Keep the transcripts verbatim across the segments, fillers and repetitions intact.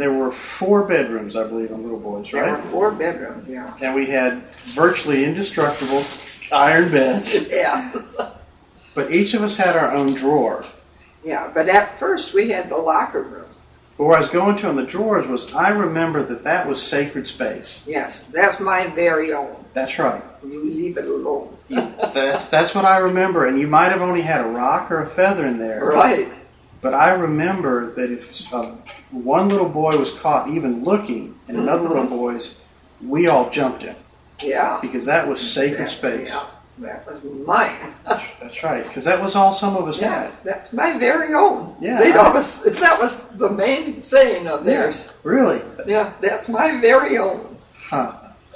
there were four bedrooms, I believe, on Little Boys, right? There were four bedrooms, yeah. And we had virtually indestructible iron beds. Yeah. But each of us had our own drawer. Yeah, but at first we had the locker room. But where I was going to on the drawers was I remember that that was sacred space. Yes, that's my very own. That's right. You leave it alone. That's that's what I remember. And you might have only had a rock or a feather in there. Right. But I remember that if uh, one little boy was caught even looking in another little boy's, we all jumped him. Yeah. Because that was sacred that, space. Yeah, that was mine. That's right. Because that was all some of us Yeah, had. that's my very own. Yeah. They'd I, always, that was the main saying of theirs. Yeah, really? Yeah, that's my very own. Huh.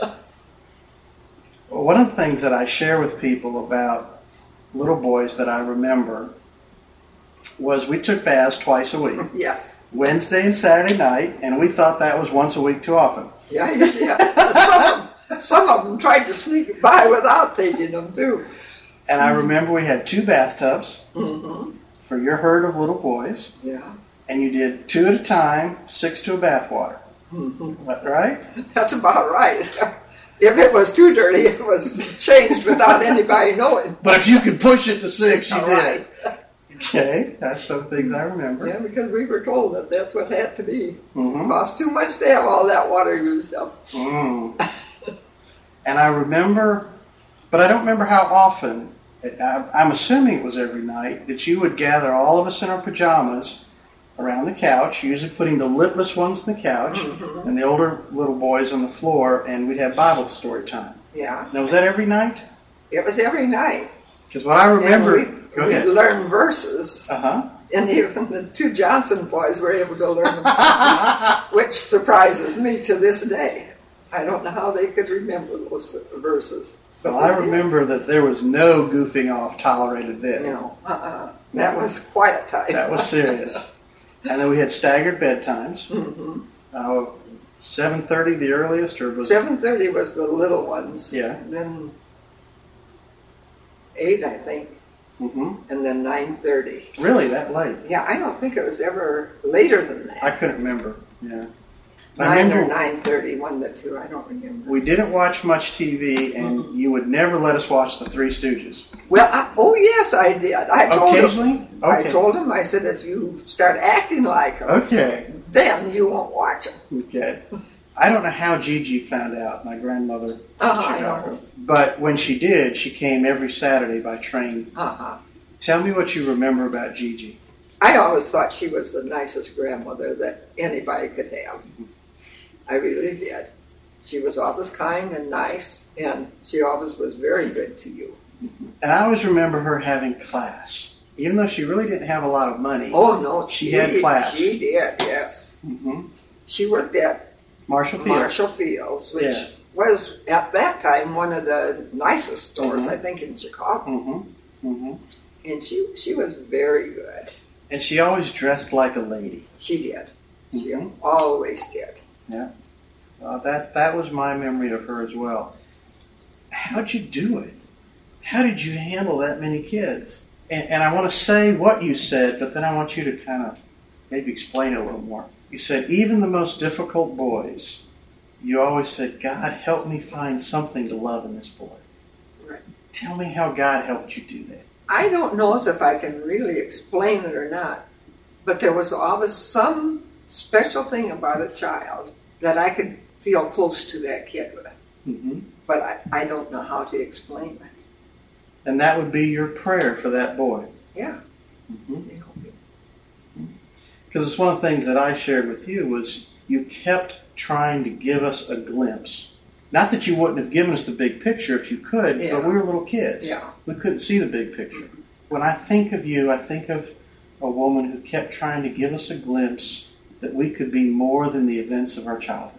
Well, one of the things that I share with people about little boys that I remember was we took baths twice a week. Yes. Wednesday and Saturday night, and we thought that was once a week too often. Yeah, yeah. some, of them, some of them tried to sneak by without taking them, too. And I remember we had two bathtubs Mm-hmm. for your herd of little boys, Yeah. and you did two at a time, six to a bathwater. Mm-hmm. Right? That's about right. If it was too dirty, it was changed without anybody knowing. But if you could push it to six, you All did. right. Okay, that's some things I remember. Yeah, because we were told that that's what had to be. Mm-hmm. It cost too much to have all that water used up. Mm. And I remember, but I don't remember how often, I, I'm assuming it was every night, that you would gather all of us in our pajamas around the couch, usually putting the litless ones on the couch Mm-hmm. and the older little boys on the floor, and we'd have Bible story time. Yeah. Now, was that every night? It was every night. Because what I remember... And we, go we ahead. learned verses. Uh-huh. And even the two Johnson boys were able to learn them, which surprises me to this day. I don't know how they could remember those verses. Well, I remember that there was no goofing off tolerated then. No, uh-uh. That was quiet time. That was serious. And then we had staggered bedtimes. Mm-hmm. Uh, seven thirty the earliest, or was seven thirty was the little ones. Yeah. Then eight, I think. Mm-hmm. And then nine thirty. Really that late? Yeah, I don't think it was ever later than that. I couldn't remember. Yeah. I Nine remember or nine thirty, one of the two. I don't remember. we didn't watch much T V, and Mm-hmm. you would never let us watch the Three Stooges. Well, I, oh yes, I did. I told Occasionally? him. I Okay. told him. I said, if you start acting like them, Okay. then you won't watch them. Okay. I don't know how Gigi found out. My grandmother. in Uh-huh, I Chicago. know. But when she did, she came every Saturday by train. Uh-huh. Tell me what you remember about Gigi. I always thought she was the nicest grandmother that anybody could have. I really did. She was always kind and nice, and she always was very good to you. And I always remember her having class. Even though she really didn't have a lot of money. Oh, no. She had class. She did, yes. Mm-hmm. She worked at Marshall Field. Marshall Fields, which Yeah. was, at that time, one of the nicest stores, Mhm. I think, in Chicago. Mm-hmm. Mm-hmm. And she she was very good. And she always dressed like a lady. She did. She Mhm. always did. Uh, that that was my memory of her as well. How'd you do it? How did you handle that many kids? And, and I want to say what you said, but then I want you to kind of maybe explain it a little more. You said even the most difficult boys, you always said, God, help me find something to love in this boy. Right. Tell me how God helped you do that. I don't know as if I can really explain it or not, but there was always some special thing about a child that I could feel close to that kid with. Mm-hmm. But I, I don't know how to explain it. And that would be your prayer for that boy. Yeah. Mm-hmm. You know. Because it's one of the things that I shared with you was you kept trying to give us a glimpse. Not that you wouldn't have given us the big picture if you could, Yeah. but we were little kids. Yeah. We couldn't see the big picture. When I think of you, I think of a woman who kept trying to give us a glimpse that we could be more than the events of our childhood.